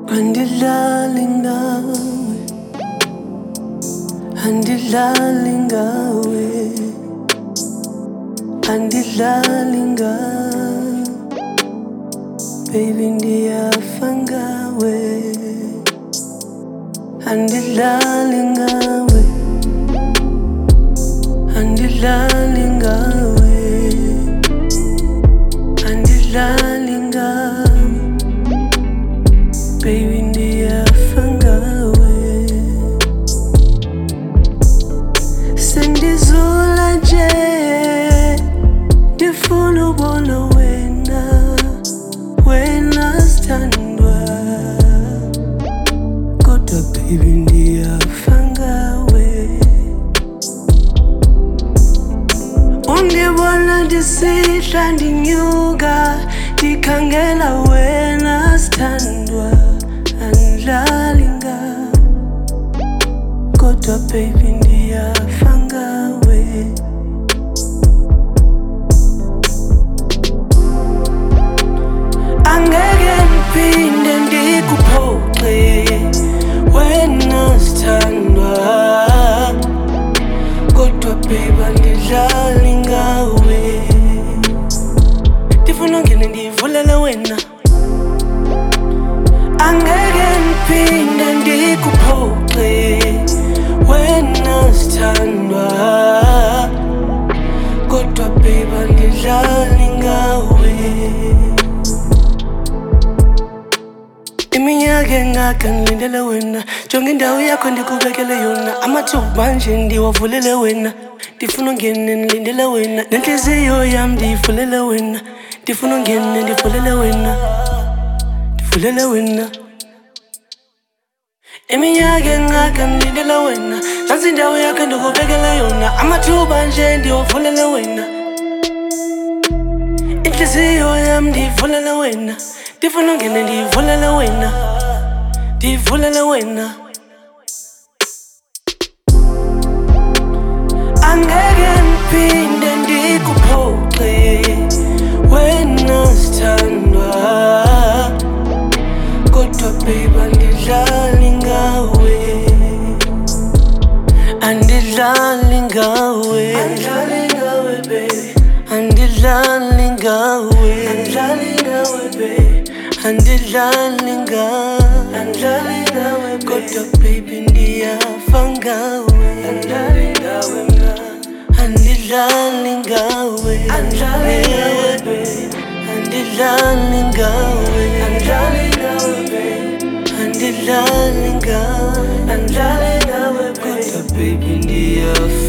Andilali ngawe, andilali ngawe, andilali ngawe, baby ndiyafa ngawe. Andilali ngawe, andilali ngawe, andilali ngawe, baby ndiyafa ngawe. Sendizula nje ndifuna ubona wena sithandwa, kodwa baby ndiyafa ngawe. Ungibona ndisihla ndinyuka ndikhangela wena sithandwa, andilali ngawe, kodwa baby ndiyafa ngawe. Angeke ngiphinde ndikuphoxe wena sithandwa, kodwa baby andidlali ngawe. Ndifuna ungene ndivulele wena. Angeke ngiphinde ndikuphoxe wena sithandwa, kodwa baby andidlali ngawe. Iminyaka engaka ngilindele wena, jonga indawo yakho ndikubekele yona. Amathuba nje ndiwavulele wena, ndifuna ungene nilindele wena. Nenhliziyo yami ndiyivulele wena, ndifuna ungene ndivulele wena, ndivulele wena. Iminyaka engaka ngilindele wena, zansi indawo yakho ndikubekele yona. Amathuba nje ndiwavulele wena, inhliziyo yami ndiyivulele wena, ndifuna ungene ndivulele wena, ndivulele wena. Angeke ngiphinde ndikuphoxe wena sithandwa, kodwa baby andidlali ngawe, andidlali ngawe, andidlali ngawe baby, andidlali ngawe, andidlali ngawe baby, andidlali ngawe, andidlali ngawe, kodwa baby ndiyafa ngawe, andidlali ngawe mna, andidlali ngawe, andidlali ngawe baby, andidlali ngawe, andidlali ngawe baby, andidlali ngawe, andidlali ngawe, kodwa baby ndiyafa.